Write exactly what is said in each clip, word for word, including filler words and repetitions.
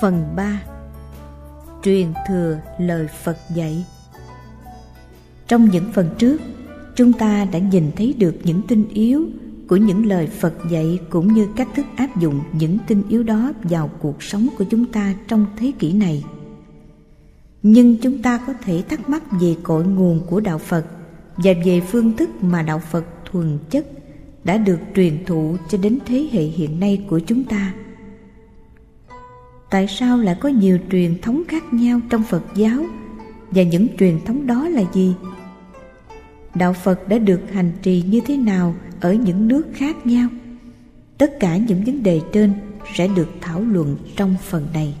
Phần ba. Truyền thừa lời Phật dạy. Trong những phần trước, chúng ta đã nhìn thấy được những tinh yếu của những lời Phật dạy, cũng như cách thức áp dụng những tinh yếu đó vào cuộc sống của chúng ta trong thế kỷ này. Nhưng chúng ta có thể thắc mắc về cội nguồn của đạo Phật và về phương thức mà đạo Phật thuần chất đã được truyền thụ cho đến thế hệ hiện nay của chúng ta. Tại sao lại có nhiều truyền thống khác nhau trong Phật giáo, và những truyền thống đó là gì? Đạo Phật đã được hành trì như thế nào ở những nước khác nhau? Tất cả những vấn đề trên sẽ được thảo luận trong phần này.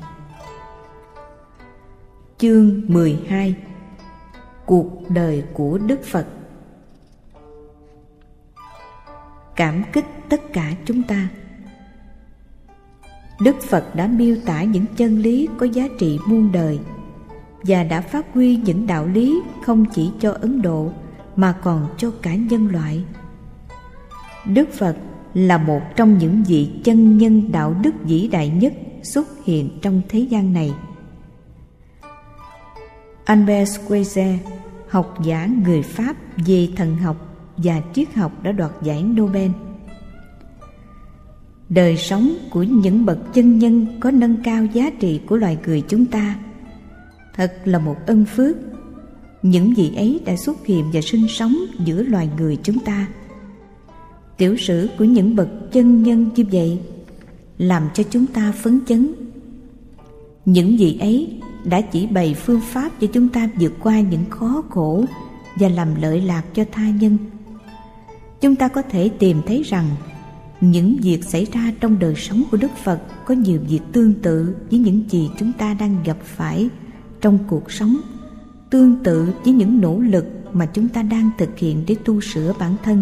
Chương mười hai. Cuộc đời của Đức Phật. Cảm kích tất cả chúng ta. Đức Phật đã miêu tả những chân lý có giá trị muôn đời, và đã phát huy những đạo lý không chỉ cho Ấn Độ mà còn cho cả nhân loại. Đức Phật là một trong những vị chân nhân đạo đức vĩ đại nhất xuất hiện trong thế gian này. Albert Schweitzer, học giả người Pháp về thần học và triết học, đã đoạt giải Nobel. Đời sống của những bậc chân nhân có nâng cao giá trị của loài người chúng ta. Thật là một ân phước. Những vị ấy đã xuất hiện và sinh sống giữa loài người chúng ta. Tiểu sử của những bậc chân nhân như vậy làm cho chúng ta phấn chấn. Những vị ấy đã chỉ bày phương pháp cho chúng ta vượt qua những khó khổ và làm lợi lạc cho tha nhân. Chúng ta có thể tìm thấy rằng những việc xảy ra trong đời sống của Đức Phật có nhiều việc tương tự với những gì chúng ta đang gặp phải trong cuộc sống, tương tự với những nỗ lực mà chúng ta đang thực hiện để tu sửa bản thân.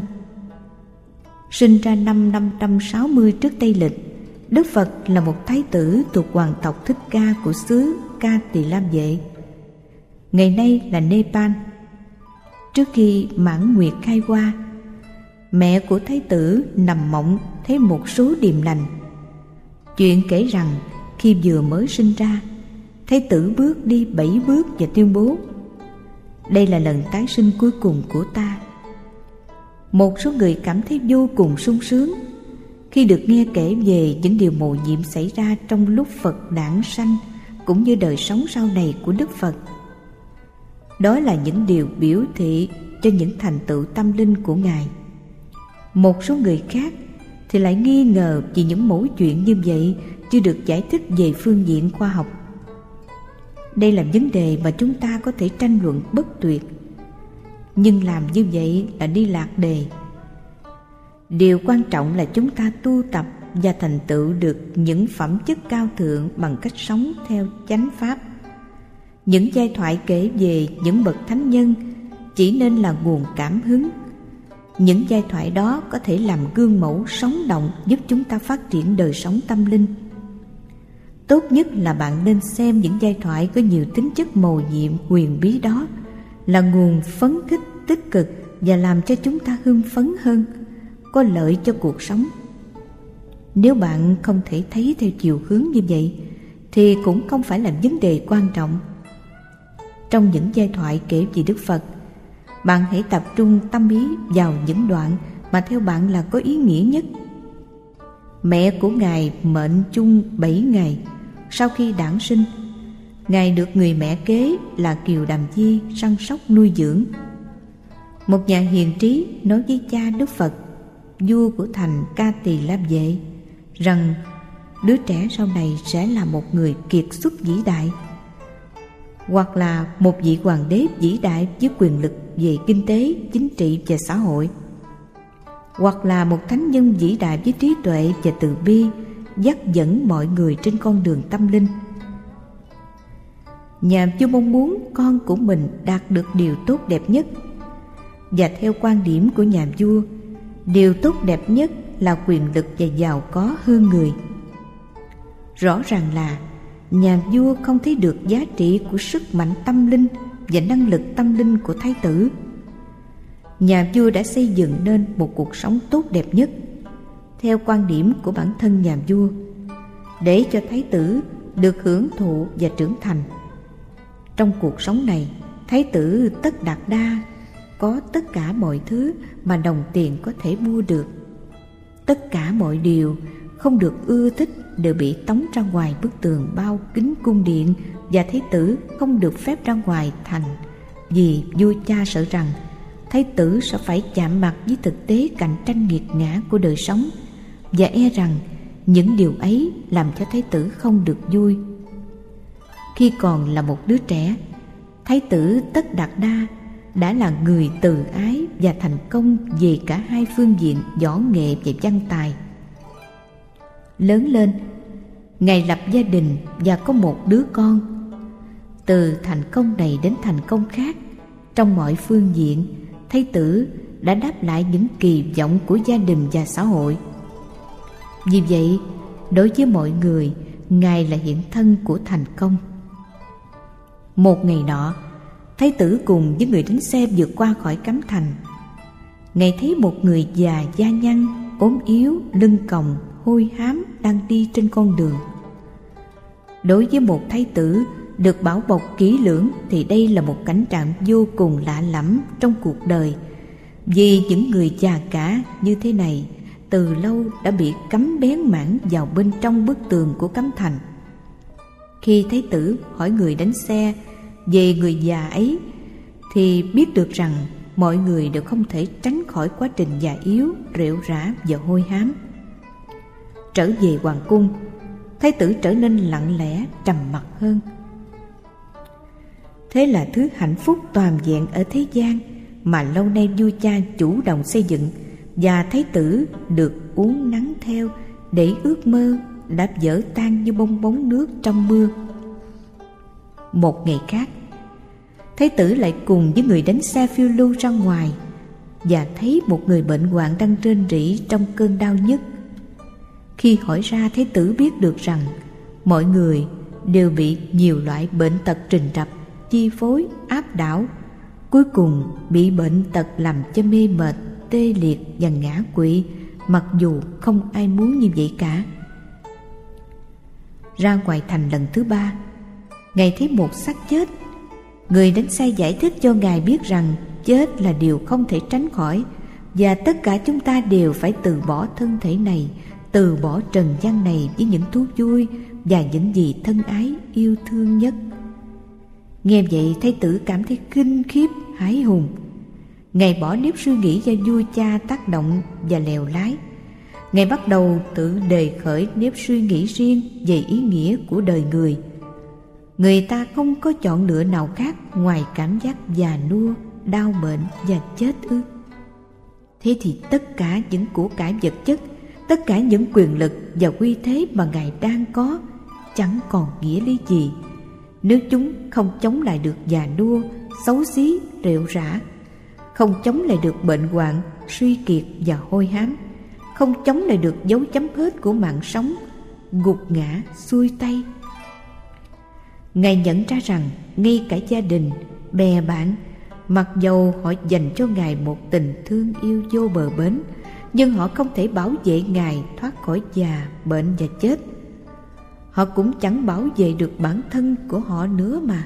Sinh ra năm năm trăm sáu mươi trước Tây Lịch, Đức Phật là một thái tử thuộc hoàng tộc Thích Ca của xứ Ca Tỳ La Vệ, ngày nay là Nepal. Trước khi mãn nguyệt khai hoa, mẹ của thái tử nằm mộng thấy một số điềm lành. Chuyện kể rằng khi vừa mới sinh ra, thái tử bước đi bảy bước và tuyên bố: "Đây là lần tái sinh cuối cùng của ta." Một số người cảm thấy vô cùng sung sướng khi được nghe kể về những điều mầu nhiệm xảy ra trong lúc Phật đản sanh, cũng như đời sống sau này của Đức Phật. Đó là những điều biểu thị cho những thành tựu tâm linh của Ngài. Một số người khác thì lại nghi ngờ vì những mẩu chuyện như vậy chưa được giải thích về phương diện khoa học. Đây là vấn đề mà chúng ta có thể tranh luận bất tuyệt, nhưng làm như vậy là đi lạc đề. Điều quan trọng là chúng ta tu tập và thành tựu được những phẩm chất cao thượng bằng cách sống theo chánh pháp. Những giai thoại kể về những bậc thánh nhân chỉ nên là nguồn cảm hứng. Những giai thoại đó có thể làm gương mẫu sống động, giúp chúng ta phát triển đời sống tâm linh. Tốt nhất là bạn nên xem những giai thoại có nhiều tính chất mầu nhiệm huyền bí đó là nguồn phấn khích tích cực và làm cho chúng ta hưng phấn hơn, có lợi cho cuộc sống. Nếu bạn không thể thấy theo chiều hướng như vậy thì cũng không phải là vấn đề quan trọng. Trong những giai thoại kể về Đức Phật, bạn hãy tập trung tâm ý vào những đoạn mà theo bạn là có ý nghĩa nhất. Mẹ của Ngài mệnh chung bảy ngày sau khi đản sinh. Ngài được người mẹ kế là Kiều Đàm Di săn sóc nuôi dưỡng. Một nhà hiền trí nói với cha Đức Phật, vua của thành Ca Tỳ La Vệ, rằng đứa trẻ sau này sẽ là một người kiệt xuất vĩ đại, hoặc là một vị hoàng đế vĩ đại với quyền lực về kinh tế, chính trị và xã hội, hoặc là một thánh nhân vĩ đại với trí tuệ và từ bi, dắt dẫn mọi người trên con đường tâm linh. Nhà vua mong muốn con của mình đạt được điều tốt đẹp nhất, và theo quan điểm của nhà vua, điều tốt đẹp nhất là quyền lực và giàu có hơn người. Rõ ràng là nhà vua không thấy được giá trị của sức mạnh tâm linh và năng lực tâm linh của thái tử. Nhà vua đã xây dựng nên một cuộc sống tốt đẹp nhất theo quan điểm của bản thân nhà vua, để cho thái tử được hưởng thụ và trưởng thành. Trong cuộc sống này, Thái tử Tất Đạt Đa có tất cả mọi thứ mà đồng tiền có thể mua được. Tất cả mọi điều không được ưa thích đều bị tống ra ngoài bức tường bao kín cung điện, và thái tử không được phép ra ngoài thành, vì vua cha sợ rằng thái tử sẽ phải chạm mặt với thực tế cạnh tranh nghiệt ngã của đời sống, và e rằng những điều ấy làm cho thái tử không được vui. Khi còn là một đứa trẻ, thái tử Tất Đạt Đa đã là người từ ái và thành công về cả hai phương diện võ nghệ và văn tài. Lớn lên, Ngài lập gia đình và có một đứa con. Từ thành công này đến thành công khác, trong mọi phương diện, thái tử đã đáp lại những kỳ vọng của gia đình và xã hội. Vì vậy, đối với mọi người, Ngài là hiện thân của thành công. Một ngày nọ, thái tử cùng với người đánh xe vượt qua khỏi cấm thành. Ngài thấy một người già da nhăn, ốm yếu, lưng còng, hôi hám đang đi trên con đường. Đối với một thái tử được bảo bọc kỹ lưỡng thì đây là một cảnh trạng vô cùng lạ lẫm trong cuộc đời, vì những người già cả như thế này từ lâu đã bị cấm bén mảng vào bên trong bức tường của cấm thành. Khi thái tử hỏi người đánh xe về người già ấy thì biết được rằng mọi người đều không thể tránh khỏi quá trình già yếu, rệu rã và hôi hám. Trở về hoàng cung, thái tử trở nên lặng lẽ, trầm mặc hơn. Thế là thứ hạnh phúc toàn vẹn ở thế gian mà lâu nay vua cha chủ động xây dựng, và thái tử được uống nắng theo, để ước mơ đã vỡ tan như bong bóng nước trong mưa. Một ngày khác, thái tử lại cùng với người đánh xe phiêu lưu ra ngoài, và thấy một người bệnh hoạn đang rên rỉ trong cơn đau nhức. Khi hỏi ra, thái tử biết được rằng mọi người đều bị nhiều loại bệnh tật rình rập, chi phối, áp đảo, cuối cùng bị bệnh tật làm cho mê mệt, tê liệt và ngã quỵ, mặc dù không ai muốn như vậy cả. Ra ngoài thành lần thứ ba, Ngài thấy một xác chết. Người đánh xe giải thích cho Ngài biết rằng chết là điều không thể tránh khỏi, và tất cả chúng ta đều phải từ bỏ thân thể này, từ bỏ trần gian này với những thú vui và những gì thân ái yêu thương nhất. Nghe vậy, thái tử cảm thấy kinh khiếp, hãi hùng. Ngài bỏ nếp suy nghĩ do vua cha tác động và lèo lái. Ngài bắt đầu tự đề khởi nếp suy nghĩ riêng về ý nghĩa của đời người. Người ta không có chọn lựa nào khác ngoài cảm giác già nua, đau bệnh và chết ư? Thế thì tất cả những của cải vật chất, tất cả những quyền lực và uy thế mà Ngài đang có chẳng còn nghĩa lý gì nếu chúng không chống lại được già nua, xấu xí, rệu rã, không chống lại được bệnh hoạn, suy kiệt và hôi hám, không chống lại được dấu chấm hết của mạng sống, gục ngã, xuôi tay. Ngài nhận ra rằng ngay cả gia đình, bè bạn, mặc dầu họ dành cho Ngài một tình thương yêu vô bờ bến, nhưng họ không thể bảo vệ Ngài thoát khỏi già, bệnh và chết. Họ cũng chẳng bảo vệ được bản thân của họ nữa mà.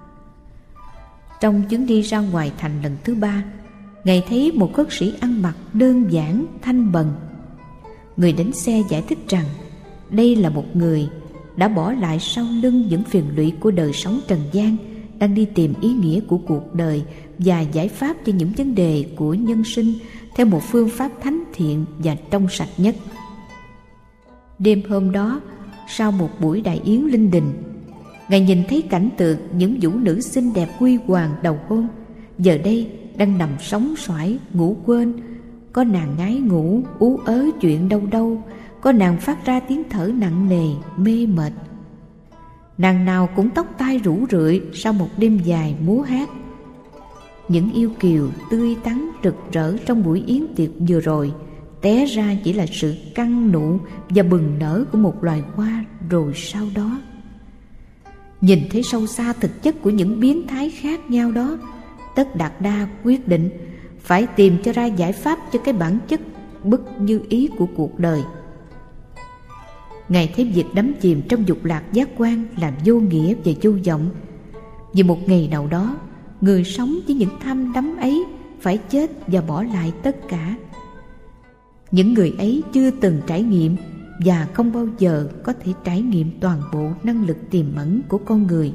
Trong chuyến đi ra ngoài thành lần thứ ba, Ngài thấy một khất sĩ ăn mặc đơn giản, thanh bần. Người đánh xe giải thích rằng đây là một người đã bỏ lại sau lưng những phiền lụy của đời sống trần gian, đang đi tìm ý nghĩa của cuộc đời và giải pháp cho những vấn đề của nhân sinh theo một phương pháp thánh thiện và trong sạch nhất. Đêm hôm đó, sau một buổi đại yến linh đình, Ngài nhìn thấy cảnh tượng những vũ nữ xinh đẹp huy hoàng đầu hôn giờ đây đang nằm sóng xoải ngủ quên. Có nàng ngái ngủ ú ớ chuyện đâu đâu, có nàng phát ra tiếng thở nặng nề mê mệt. Nàng nào cũng tóc tai rủ rượi sau một đêm dài múa hát. Những yêu kiều tươi tắn rực rỡ trong buổi yến tiệc vừa rồi té ra chỉ là sự căng nụ và bừng nở của một loài hoa rồi sau đó. Nhìn thấy sâu xa thực chất của những biến thái khác nhau đó, Tất Đạt Đa quyết định phải tìm cho ra giải pháp cho cái bản chất bất như ý của cuộc đời. Ngài thấy việc đắm chìm trong dục lạc giác quan là vô nghĩa và vô vọng. Vì một ngày nào đó, người sống với những tham đắm ấy phải chết và bỏ lại tất cả. Những người ấy chưa từng trải nghiệm và không bao giờ có thể trải nghiệm toàn bộ năng lực tiềm ẩn của con người.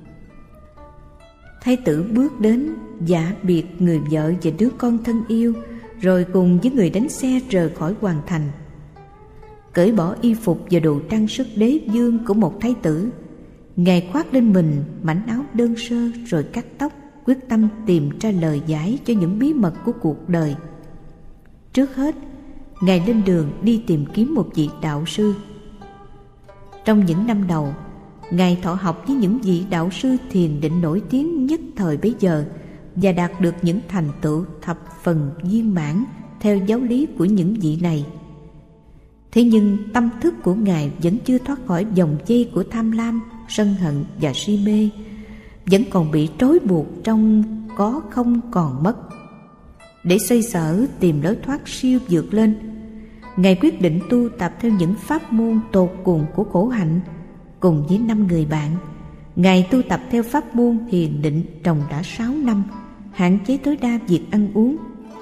Thái tử bước đến giả biệt người vợ và đứa con thân yêu, rồi cùng với người đánh xe rời khỏi hoàng thành. Cởi bỏ y phục và đồ trang sức đế vương của một thái tử, Ngài khoác lên mình mảnh áo đơn sơ rồi cắt tóc, quyết tâm tìm ra lời giải cho những bí mật của cuộc đời. Trước hết, Ngài lên đường đi tìm kiếm một vị đạo sư. Trong những năm đầu, Ngài thọ học với những vị đạo sư thiền định nổi tiếng nhất thời bấy giờ và đạt được những thành tựu thập phần viên mãn theo giáo lý của những vị này. Thế nhưng tâm thức của Ngài vẫn chưa thoát khỏi vòng dây của tham lam, sân hận và si mê, vẫn còn bị trói buộc trong có không còn mất. Để xoay sở tìm lối thoát siêu vượt lên, Ngài quyết định tu tập theo những pháp môn tột cùng của khổ hạnh. Cùng với năm người bạn, Ngài tu tập theo pháp môn thiền định trong đã sáu năm, hạn chế tối đa việc ăn uống.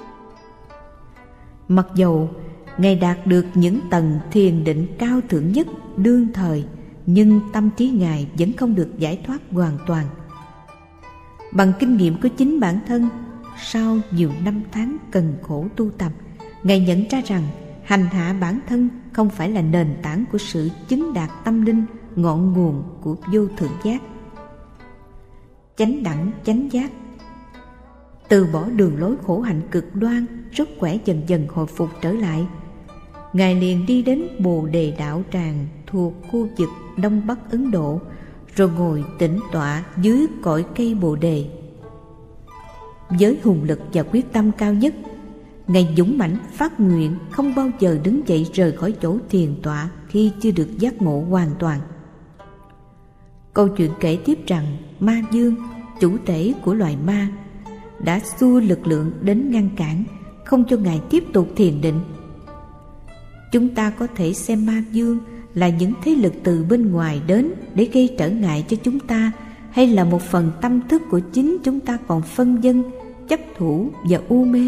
Mặc dầu Ngài đạt được những tầng thiền định cao thượng nhất đương thời, nhưng tâm trí Ngài vẫn không được giải thoát hoàn toàn. Bằng kinh nghiệm của chính bản thân, sau nhiều năm tháng cần khổ tu tập, Ngài nhận ra rằng hành hạ bản thân không phải là nền tảng của sự chứng đạt tâm linh, ngọn nguồn của vô thượng giác. Chánh đẳng chánh giác. Từ bỏ đường lối khổ hạnh cực đoan, sức khỏe dần dần hồi phục trở lại. Ngài liền đi đến Bồ Đề Đạo Tràng thuộc khu vực Đông Bắc Ấn Độ, rồi ngồi tĩnh tọa dưới cội cây Bồ Đề. Với hùng lực và quyết tâm cao nhất, Ngài dũng mãnh phát nguyện không bao giờ đứng dậy rời khỏi chỗ thiền tọa khi chưa được giác ngộ hoàn toàn. Câu chuyện kể tiếp rằng Ma Vương, chủ tể của loài ma, đã xua lực lượng đến ngăn cản, không cho Ngài tiếp tục thiền định. Chúng ta có thể xem Ma Vương là những thế lực từ bên ngoài đến để gây trở ngại cho chúng ta, hay là một phần tâm thức của chính chúng ta còn phân vân, chấp thủ và u mê.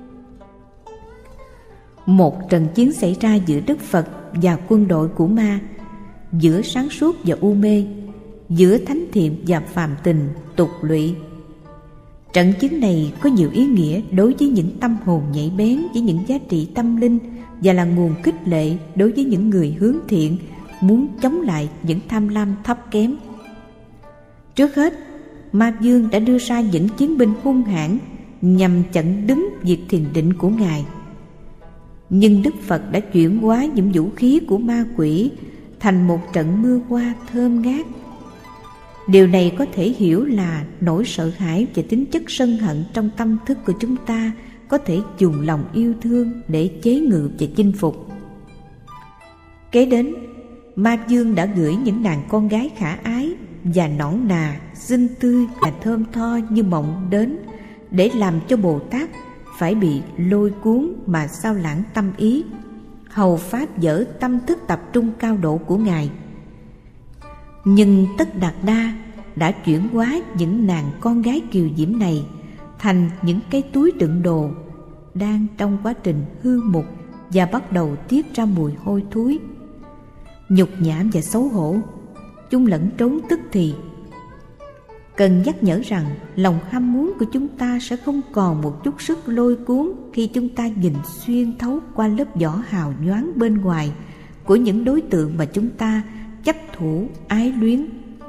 Một trận chiến xảy ra giữa Đức Phật và quân đội của ma, giữa sáng suốt và u mê, giữa thánh thiện và phàm tình, tục lụy. Trận chiến này có nhiều ý nghĩa đối với những tâm hồn nhạy bén với những giá trị tâm linh, và là nguồn khích lệ đối với những người hướng thiện muốn chống lại những tham lam thấp kém. Trước hết, Ma Vương đã đưa ra những chiến binh hung hãn nhằm chặn đứng việc thiền định của Ngài. Nhưng Đức Phật đã chuyển hóa những vũ khí của ma quỷ thành một trận mưa hoa thơm ngát. Điều này có thể hiểu là nỗi sợ hãi và tính chất sân hận trong tâm thức của chúng ta có thể dùng lòng yêu thương để chế ngự và chinh phục. Kế đến, Ma Vương đã gửi những nàng con gái khả ái và nõn nà, xinh tươi và thơm tho như mộng đến, để làm cho Bồ Tát phải bị lôi cuốn mà sao lãng tâm ý, hầu pháp dỡ tâm thức tập trung cao độ của Ngài. Nhưng Tất Đạt Đa đã chuyển hóa những nàng con gái kiều diễm này thành những cái túi đựng đồ đang trong quá trình hư mục và bắt đầu tiết ra mùi hôi thối. Nhục nhã và xấu hổ, chúng lẫn trốn tức thì. Cần nhắc nhở rằng lòng ham muốn của chúng ta sẽ không còn một chút sức lôi cuốn khi chúng ta nhìn xuyên thấu qua lớp vỏ hào nhoáng bên ngoài của những đối tượng mà chúng ta chấp thủ ái luyến.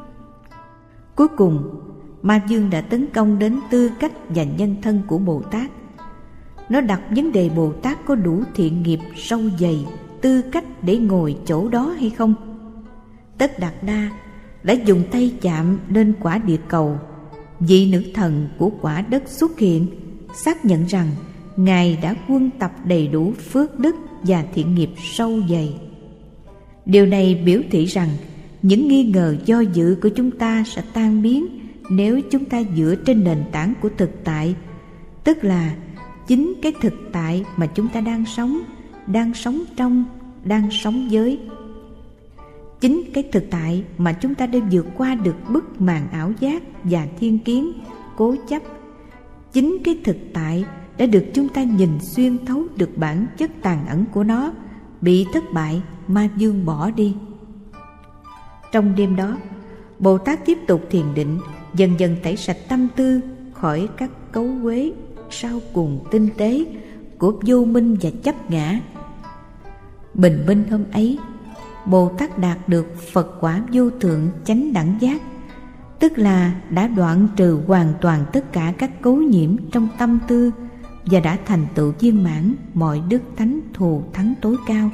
Cuối cùng, Ma Vương đã tấn công đến tư cách và nhân thân của Bồ Tát. Nó đặt vấn đề Bồ Tát có đủ thiện nghiệp sâu dày, tư cách để ngồi chỗ đó hay không. Tất Đạt Đa đã dùng tay chạm lên quả địa cầu. Vị nữ thần của quả đất xuất hiện, xác nhận rằng Ngài đã huân tập đầy đủ phước đức và thiện nghiệp sâu dày. Điều này biểu thị rằng những nghi ngờ do dự của chúng ta sẽ tan biến nếu chúng ta dựa trên nền tảng của thực tại, tức là chính cái thực tại mà chúng ta đang sống, đang sống trong, đang sống với. Chính cái thực tại mà chúng ta đã vượt qua được bức màn ảo giác và thiên kiến, cố chấp. Chính cái thực tại đã được chúng ta nhìn xuyên thấu được bản chất tàn ẩn của nó, bị thất bại, ma vương bỏ đi. Trong đêm đó, Bồ Tát tiếp tục thiền định, dần dần tẩy sạch tâm tư khỏi các cấu uế sau cùng tinh tế của vô minh và chấp ngã. Bình minh hôm ấy, Bồ Tát đạt được Phật quả vô thượng chánh đẳng giác, tức là đã đoạn trừ hoàn toàn tất cả các cấu nhiễm trong tâm tư và đã thành tựu viên mãn mọi đức thánh thù thắng tối cao.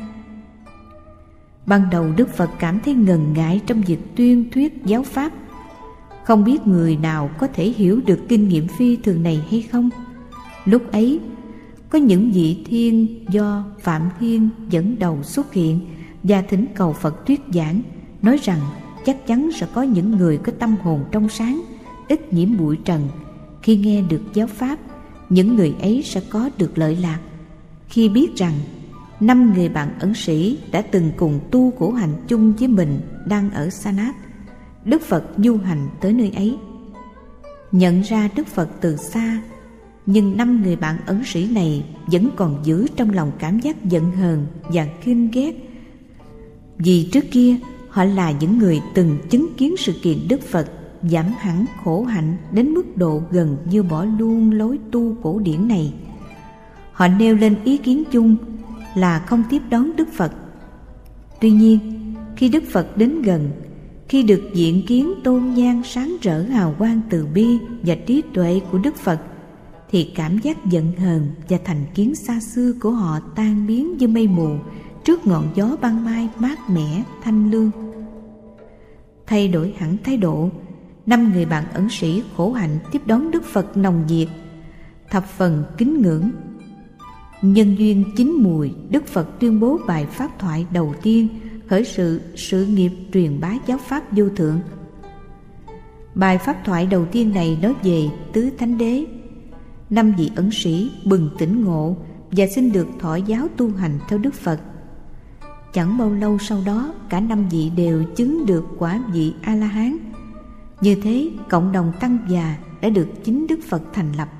Ban đầu Đức Phật cảm thấy ngần ngại trong việc tuyên thuyết giáo pháp, không biết người nào có thể hiểu được kinh nghiệm phi thường này hay không. Lúc ấy, có những vị thiên do Phạm Thiên dẫn đầu xuất hiện và thỉnh cầu Phật thuyết giảng, nói rằng chắc chắn sẽ có những người có tâm hồn trong sáng, ít nhiễm bụi trần. Khi nghe được giáo pháp, những người ấy sẽ có được lợi lạc. Khi biết rằng năm người bạn ẩn sĩ đã từng cùng tu khổ hạnh chung với mình đang ở Sanat, Đức Phật du hành tới nơi ấy. Nhận ra Đức Phật từ xa, nhưng năm người bạn ẩn sĩ này vẫn còn giữ trong lòng cảm giác giận hờn và khinh ghét, vì trước kia họ là những người từng chứng kiến sự kiện Đức Phật giảm hẳn khổ hạnh đến mức độ gần như bỏ luôn lối tu cổ điển này. Họ nêu lên ý kiến chung là không tiếp đón Đức Phật. Tuy nhiên, khi Đức Phật đến gần, khi được diện kiến tôn nhan sáng rỡ hào quang từ bi và trí tuệ của Đức Phật, thì cảm giác giận hờn và thành kiến xa xưa của họ tan biến như mây mù trước ngọn gió ban mai mát mẻ thanh lương. Thay đổi hẳn thái độ, năm người bạn ẩn sĩ khổ hạnh tiếp đón Đức Phật nồng nhiệt, thập phần kính ngưỡng. Nhân duyên chín mùi, Đức Phật tuyên bố bài pháp thoại đầu tiên khởi sự sự nghiệp truyền bá giáo pháp vô thượng. Bài pháp thoại đầu tiên này nói về tứ thánh đế. Năm vị ẩn sĩ bừng tỉnh ngộ và xin được thọ giáo tu hành theo Đức Phật. Chẳng bao lâu sau đó, cả năm vị đều chứng được quả vị A-la-hán. Như thế, cộng đồng tăng già đã được chính Đức Phật thành lập.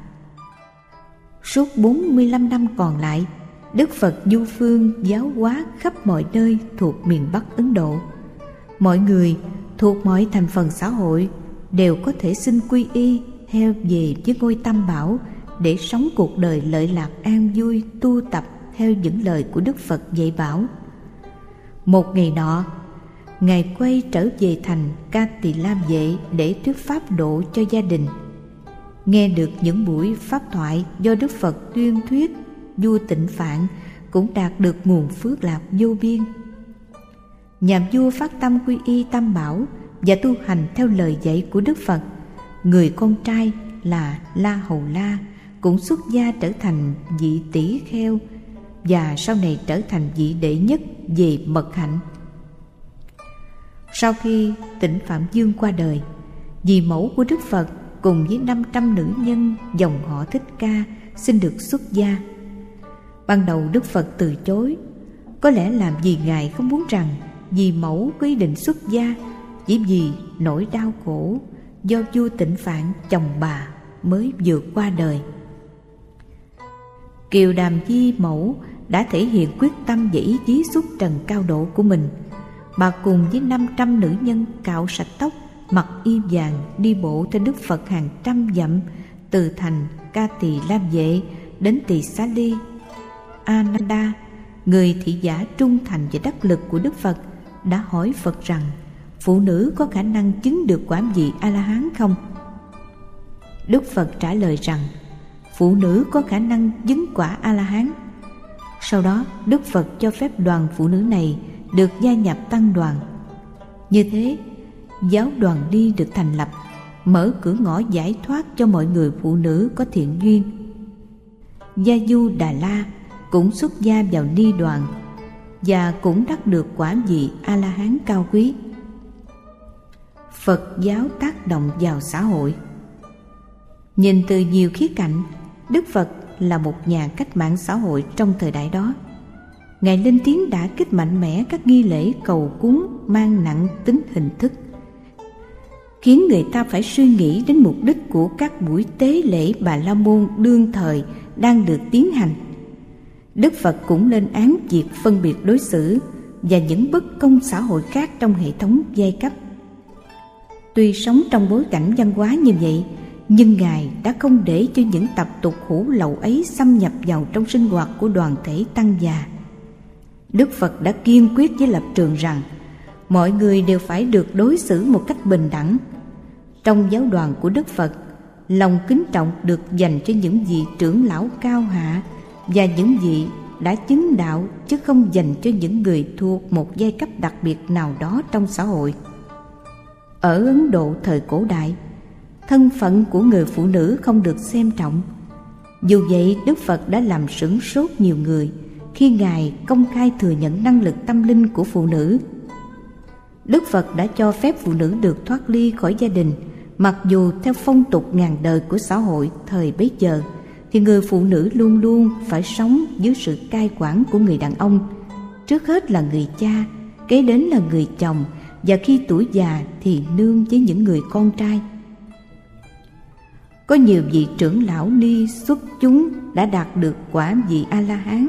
Suốt bốn mươi lăm năm còn lại, Đức Phật du phương giáo hóa khắp mọi nơi thuộc miền Bắc Ấn Độ. Mọi người thuộc mọi thành phần xã hội đều có thể xin quy y theo về với ngôi Tam Bảo để sống cuộc đời lợi lạc an vui, tu tập theo những lời của Đức Phật dạy bảo. Một ngày nọ, Ngài quay trở về thành Ca Tỳ La Vệ để thuyết pháp độ cho gia đình. Nghe được những buổi pháp thoại do Đức Phật tuyên thuyết, vua Tịnh Phạn cũng đạt được nguồn phước lạc vô biên. Nhà vua phát tâm quy y Tam Bảo và tu hành theo lời dạy của Đức Phật. Người con trai là La Hầu La cũng xuất gia trở thành vị tỷ kheo và sau này trở thành vị đệ nhất về mật hạnh. Sau khi Tịnh Phạm Vương qua đời, vì mẫu của Đức Phật cùng với năm trăm nữ nhân dòng họ Thích Ca xin được xuất gia. Ban đầu Đức Phật từ chối, có lẽ làm vì Ngài không muốn rằng vì mẫu có ý định xuất gia, chỉ vì nỗi đau khổ do vua Tịnh Phạn chồng bà mới vượt qua đời. Kiều Đàm Di mẫu đã thể hiện quyết tâm và ý chí xuất trần cao độ của mình. Bà cùng với năm trăm nữ nhân cạo sạch tóc, mặc y vàng, đi bộ theo Đức Phật hàng trăm dặm từ thành Ca Tỳ La Vệ đến Tỳ Xá Ly. Ananda, người thị giả trung thành và đắc lực của Đức Phật, đã hỏi Phật rằng phụ nữ có khả năng chứng được quả vị A-la-hán không? Đức Phật trả lời rằng phụ nữ có khả năng chứng quả A-la-hán. Sau đó Đức Phật cho phép đoàn phụ nữ này được gia nhập tăng đoàn. Như thế, giáo đoàn Ni được thành lập, mở cửa ngõ giải thoát cho mọi người phụ nữ có thiện duyên. Gia Du Đà La cũng xuất gia vào Ni đoàn và cũng đắc được quả vị A-la-hán cao quý. Phật giáo tác động vào xã hội. Nhìn từ nhiều khía cạnh, Đức Phật là một nhà cách mạng xã hội trong thời đại đó. Ngài lên tiếng đã kích mạnh mẽ các nghi lễ cầu cúng mang nặng tính hình thức, khiến người ta phải suy nghĩ đến mục đích của các buổi tế lễ Bà La Môn đương thời đang được tiến hành. Đức Phật cũng lên án việc phân biệt đối xử và những bất công xã hội khác trong hệ thống giai cấp. Tuy sống trong bối cảnh văn hóa như vậy, nhưng Ngài đã không để cho những tập tục hủ lậu ấy xâm nhập vào trong sinh hoạt của đoàn thể tăng già. Đức Phật đã kiên quyết với lập trường rằng mọi người đều phải được đối xử một cách bình đẳng. Trong giáo đoàn của Đức Phật, lòng kính trọng được dành cho những vị trưởng lão cao hạ và những vị đã chứng đạo, chứ không dành cho những người thuộc một giai cấp đặc biệt nào đó trong xã hội. Ở Ấn Độ thời cổ đại, thân phận của người phụ nữ không được xem trọng. Dù vậy, Đức Phật đã làm sửng sốt nhiều người khi Ngài công khai thừa nhận năng lực tâm linh của phụ nữ. Đức Phật đã cho phép phụ nữ được thoát ly khỏi gia đình, mặc dù theo phong tục ngàn đời của xã hội thời bấy giờ thì người phụ nữ luôn luôn phải sống dưới sự cai quản của người đàn ông, trước hết là người cha, kế đến là người chồng, và khi tuổi già thì nương với những người con trai. Có nhiều vị trưởng lão ni xuất chúng đã đạt được quả vị A-la-hán.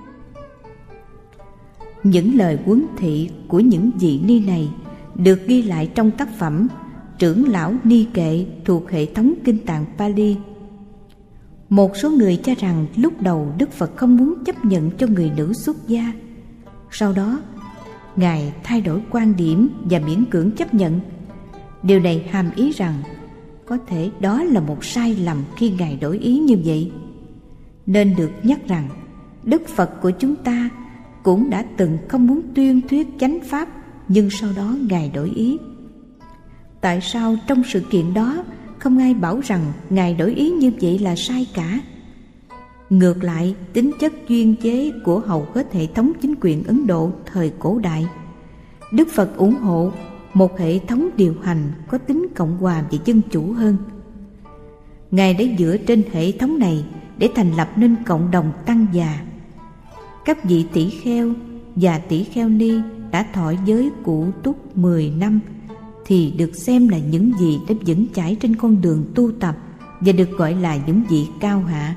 Những lời huấn thị của những vị ni này được ghi lại trong tác phẩm Trưởng lão Ni Kệ thuộc hệ thống kinh tạng Pali. Một số người cho rằng lúc đầu Đức Phật không muốn chấp nhận cho người nữ xuất gia. Sau đó, Ngài thay đổi quan điểm và miễn cưỡng chấp nhận. Điều này hàm ý rằng có thể đó là một sai lầm khi Ngài đổi ý như vậy. Nên được nhắc rằng Đức Phật của chúng ta cũng đã từng không muốn tuyên thuyết chánh pháp, nhưng sau đó Ngài đổi ý. Tại sao trong sự kiện đó không ai bảo rằng Ngài đổi ý như vậy là sai cả? Ngược lại, tính chất chuyên chế của hầu hết hệ thống chính quyền Ấn Độ thời cổ đại, Đức Phật ủng hộ một hệ thống điều hành có tính cộng hòa và dân chủ hơn. Ngài đã dựa trên hệ thống này để thành lập nên cộng đồng tăng già. Các vị tỷ kheo và tỷ kheo ni đã thọ giới cụ túc mười năm thì được xem là những vị đã vững chãi trên con đường tu tập và được gọi là những vị cao hạ.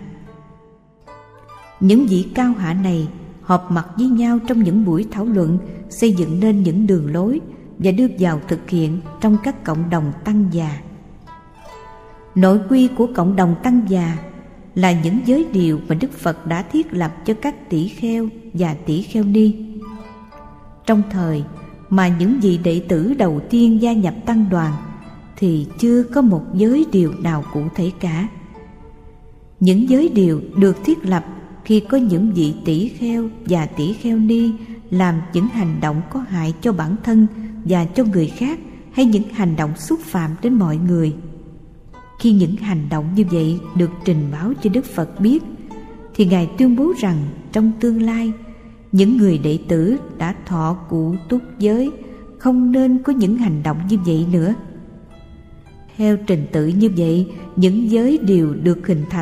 Những vị cao hạ này họp mặt với nhau trong những buổi thảo luận, xây dựng nên những đường lối và đưa vào thực hiện trong các cộng đồng tăng già. Nội quy của cộng đồng tăng già là những giới điều mà Đức Phật đã thiết lập cho các tỷ kheo và tỷ kheo ni. Trong thời mà những vị đệ tử đầu tiên gia nhập tăng đoàn thì chưa có một giới điều nào cụ thể cả. Những giới điều được thiết lập khi có những vị tỷ kheo và tỷ kheo ni làm những hành động có hại cho bản thân và cho người khác, hay những hành động xúc phạm đến mọi người. Khi những hành động như vậy được trình báo cho Đức Phật biết, thì Ngài tuyên bố rằng trong tương lai, những người đệ tử đã thọ cụ túc giới không nên có những hành động như vậy nữa. Theo trình tự như vậy, những giới điều được hình thành.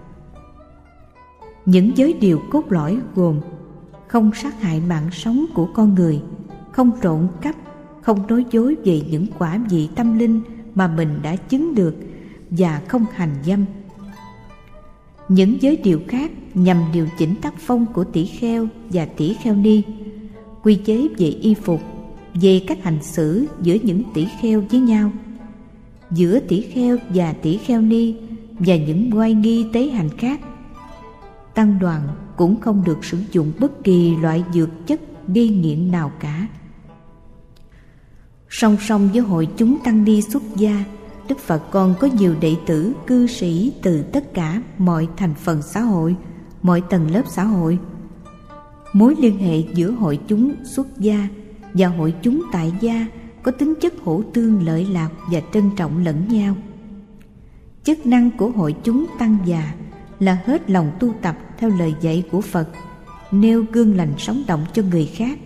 Những giới điều cốt lõi gồm không sát hại mạng sống của con người, không trộm cắp, không nói dối về những quả vị tâm linh mà mình đã chứng được, và không hành dâm. Những giới điều khác nhằm điều chỉnh tác phong của tỷ kheo và tỷ kheo ni, quy chế về y phục, về cách hành xử giữa những tỷ kheo với nhau, giữa tỷ kheo và tỷ kheo ni, và những oai nghi tế hành khác. Tăng đoàn cũng không được sử dụng bất kỳ loại dược chất gây nghiện nào cả. Song song với hội chúng tăng ni xuất gia, Đức Phật còn có nhiều đệ tử cư sĩ từ tất cả mọi thành phần xã hội, mọi tầng lớp xã hội. Mối liên hệ giữa hội chúng xuất gia và hội chúng tại gia có tính chất hỗ tương lợi lạc và trân trọng lẫn nhau. Chức năng của hội chúng tăng già là hết lòng tu tập theo lời dạy của Phật, nêu gương lành sống động cho người khác,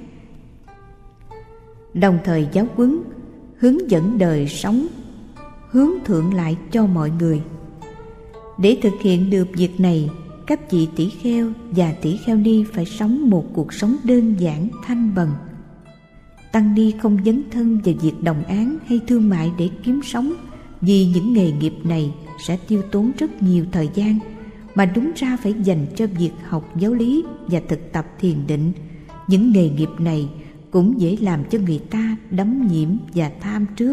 đồng thời giáo huấn, hướng dẫn đời sống hướng thượng lại cho mọi người. Để thực hiện được việc này, các vị tỷ kheo và tỷ kheo ni phải sống một cuộc sống đơn giản thanh bần. Tăng ni không dấn thân vào việc đồng áng hay thương mại để kiếm sống, vì những nghề nghiệp này sẽ tiêu tốn rất nhiều thời gian, mà đúng ra phải dành cho việc học giáo lý và thực tập thiền định. Những nghề nghiệp này cũng dễ làm cho người ta đắm nhiễm và tham trước.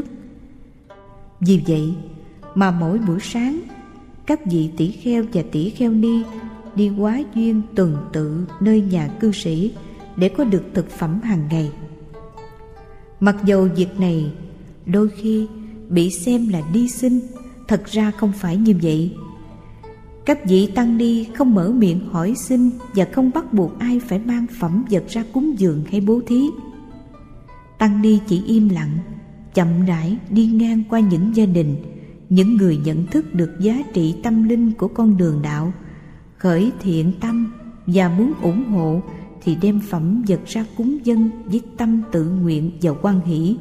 Vì vậy mà mỗi buổi sáng, các vị tỷ kheo và tỷ kheo ni đi hóa duyên tuần tự nơi nhà cư sĩ để có được thực phẩm hàng ngày. Mặc dầu việc này đôi khi bị xem là đi xin, thật ra không phải như vậy. Các vị tăng ni không mở miệng hỏi xin và không bắt buộc ai phải mang phẩm vật ra cúng dường hay bố thí. Tăng ni chỉ im lặng, chậm rãi đi ngang qua những gia đình, những người nhận thức được giá trị tâm linh của con đường đạo, khởi thiện tâm và muốn ủng hộ thì đem phẩm vật ra cúng dâng với tâm tự nguyện và hoan hỷ.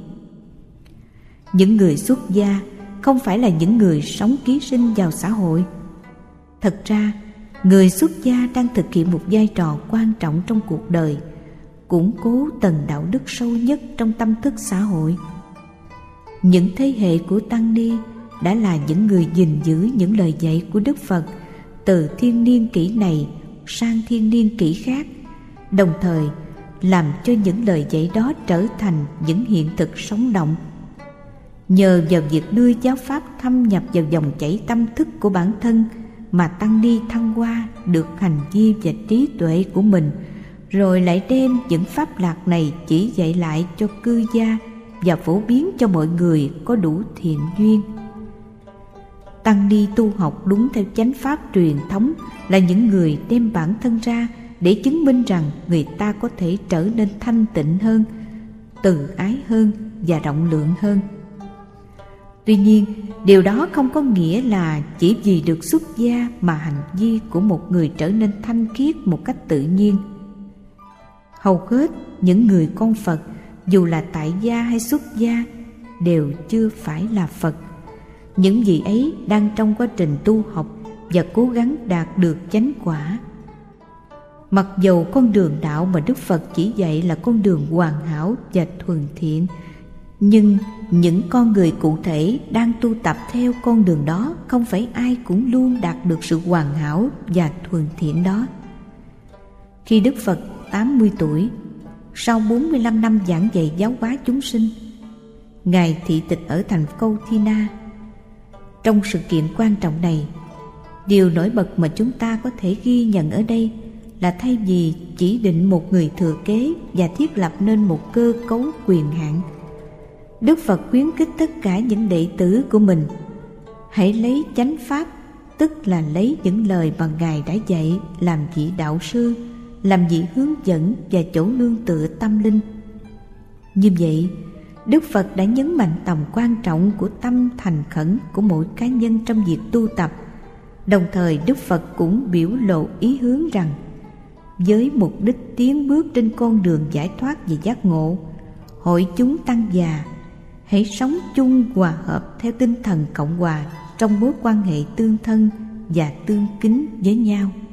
Những người xuất gia không phải là những người sống ký sinh vào xã hội. Thật ra, người xuất gia đang thực hiện một vai trò quan trọng trong cuộc đời, củng cố tầng đạo đức sâu nhất trong tâm thức xã hội. Những thế hệ của tăng ni đã là những người gìn giữ những lời dạy của Đức Phật từ thiên niên kỷ này sang thiên niên kỷ khác, đồng thời làm cho những lời dạy đó trở thành những hiện thực sống động. Nhờ vào việc đưa giáo pháp thâm nhập vào dòng chảy tâm thức của bản thân mà tăng ni thăng hoa được hành vi và trí tuệ của mình, rồi lại đem những pháp lạc này chỉ dạy lại cho cư gia và phổ biến cho mọi người có đủ thiện duyên. Tăng ni tu học đúng theo chánh pháp truyền thống là những người đem bản thân ra để chứng minh rằng người ta có thể trở nên thanh tịnh hơn, từ ái hơn và rộng lượng hơn. Tuy nhiên, điều đó không có nghĩa là chỉ vì được xuất gia mà hành vi của một người trở nên thanh khiết một cách tự nhiên. Hầu hết những người con Phật, dù là tại gia hay xuất gia, đều chưa phải là Phật. Những vị ấy đang trong quá trình tu học và cố gắng đạt được chánh quả. Mặc dầu con đường đạo mà Đức Phật chỉ dạy là con đường hoàn hảo và thuần thiện, nhưng những con người cụ thể đang tu tập theo con đường đó không phải ai cũng luôn đạt được sự hoàn hảo và thuần thiện đó. Khi Đức Phật tám mươi tuổi, sau bốn mươi lăm năm giảng dạy giáo hóa chúng sinh, Ngài thị tịch ở thành Câu Thi Na. Trong sự kiện quan trọng này, điều nổi bật mà chúng ta có thể ghi nhận ở đây là thay vì chỉ định một người thừa kế và thiết lập nên một cơ cấu quyền hạn, Đức Phật khuyến khích tất cả những đệ tử của mình hãy lấy chánh pháp, tức là lấy những lời mà Ngài đã dạy làm vị đạo sư, làm vị hướng dẫn và chỗ nương tựa tâm linh. Như vậy, Đức Phật đã nhấn mạnh tầm quan trọng của tâm thành khẩn của mỗi cá nhân trong việc tu tập. Đồng thời Đức Phật cũng biểu lộ ý hướng rằng với mục đích tiến bước trên con đường giải thoát và giác ngộ, hội chúng tăng già hãy sống chung hòa hợp theo tinh thần cộng hòa trong mối quan hệ tương thân và tương kính với nhau.